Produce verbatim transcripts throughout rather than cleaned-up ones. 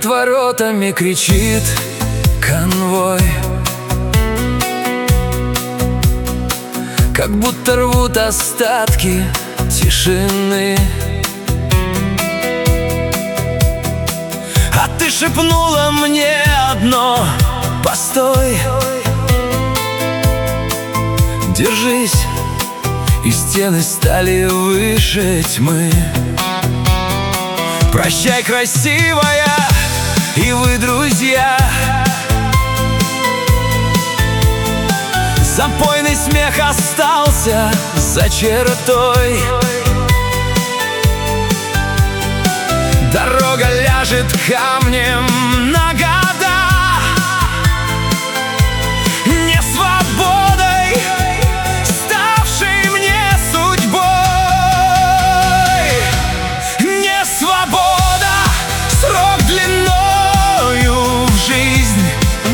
над воротами кричит конвой, как будто рвут остатки тишины. А ты шепнула мне одно: постой, держись. И стены стали выше тьмы. Прощай, красивая, и вы, друзья. Запойный смех остался за чертой. Дорога ляжет камнем на года, не свободой, ставшей мне судьбой. Не свобода, срок длиною в жизнь.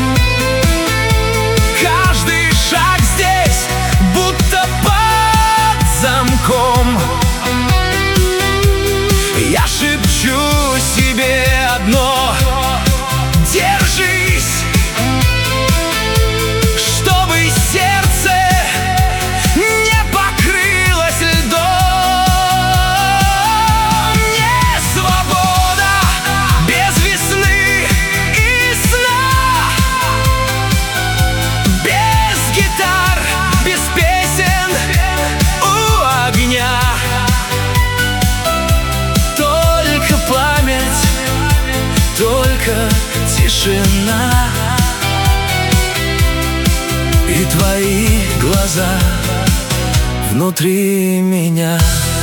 Каждый шаг здесь будто под замком. Я шепчу себе одно: держись, чтобы сердце не покрылось льдом. Не свобода без весны и сна, без гитар, без песен у огня. Только тишина и твои глаза внутри меня.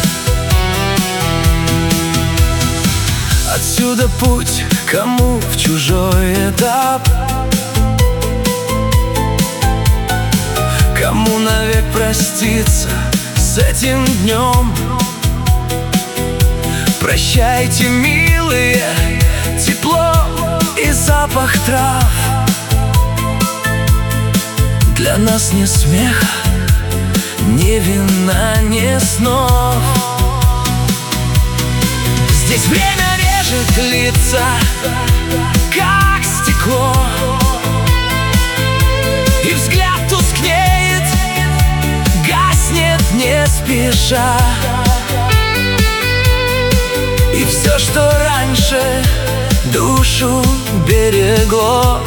Отсюда путь кому в чужой этап, кому навек проститься с этим днем. Прощайте, милые, тепло и запах трав. Для нас ни смеха, ни вина, ни снов. Здесь время режет лица, как стекло, и взгляд тускнеет, гаснет не спеша. И все, что раньше душу берегло,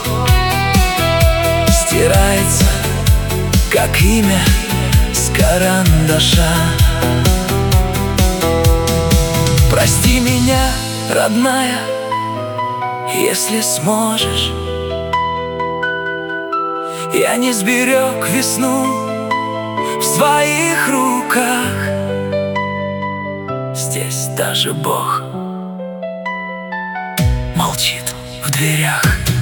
стирается, как имя с карандаша. Прости меня, родная, если сможешь. Я не сберег весну в своих руках. Здесь даже Бог молчит в дверях.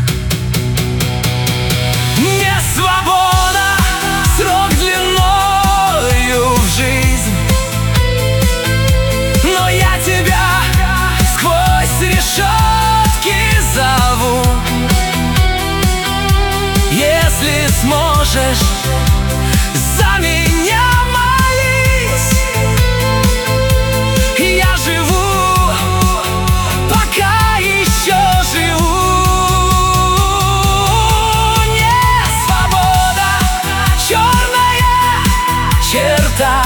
Не свобода, срок длиною в жизнь, но я тебя сквозь решетки зову. Если сможешь, за меня молись. Я живу, пока еще живу. Не свобода, черная черта,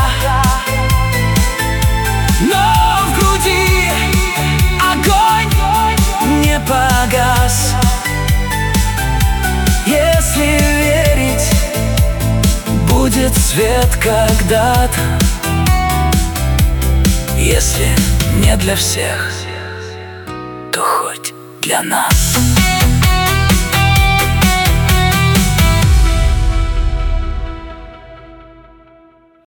но в груди огонь не погас. Если верить, будет свет когда-то. Если не для всех, то хоть для нас.